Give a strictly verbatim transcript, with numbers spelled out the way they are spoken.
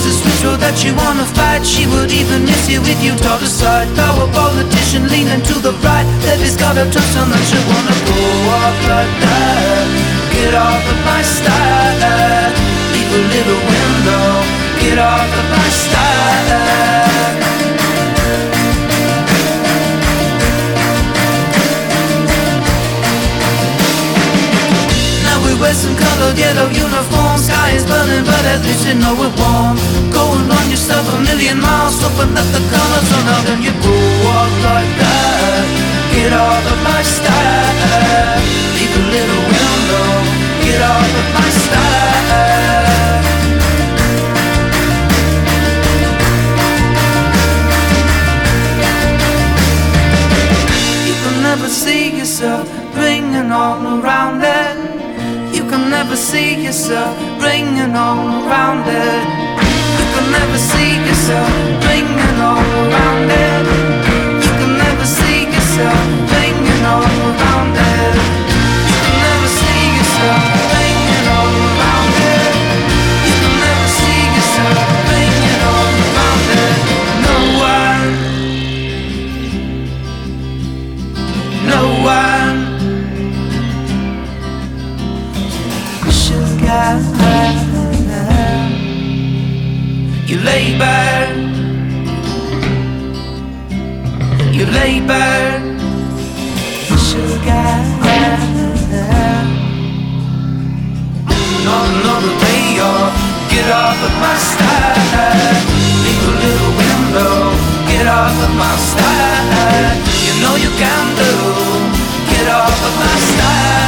It's a switch road that you wanna fight. She would even miss you if you taught her side. Power politician leaning to the right. Levy's got a touch on that you wanna go off like that. Get off of my style. Leave a little window. Get off of my style. We wear some colored yellow uniforms. Sky is burning, but at least you know we're warm. Go and run yourself a million miles, hoping that the colors run out and you go off like that. Get off of my style. Leave a little window. Get off of my style. You can never see yourself ringing all around it. You can never see yourself ringing all around it. You can never see yourself ringing all around it. You can never see yourself ringing all around it. You can never see yourself ringing all around it. You can never see yourself ringing all around it. No one, no one. You labor, you labor, sugar. Not another day off. Get off of my style. Leave a little window. Get off of my style. You know you can do. Get off of my style.